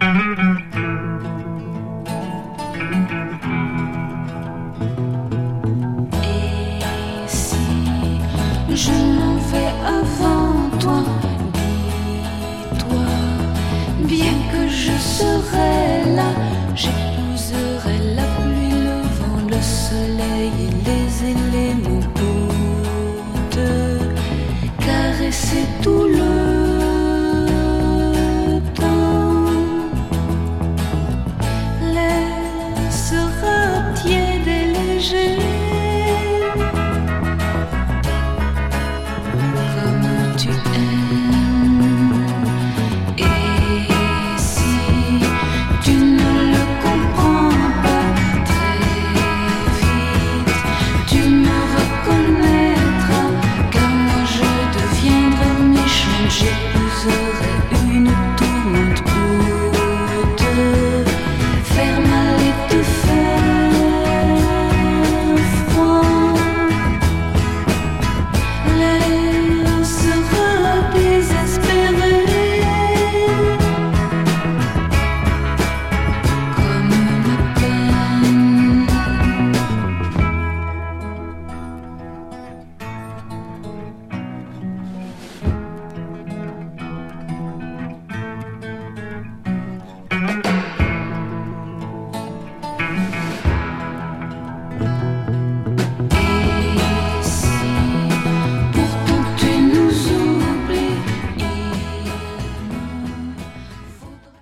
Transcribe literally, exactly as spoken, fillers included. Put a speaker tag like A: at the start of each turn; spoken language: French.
A: Et si je m'en vais avant toi, dis-toi bien que je serai là, j'épouserai la pluie, le vent, le soleil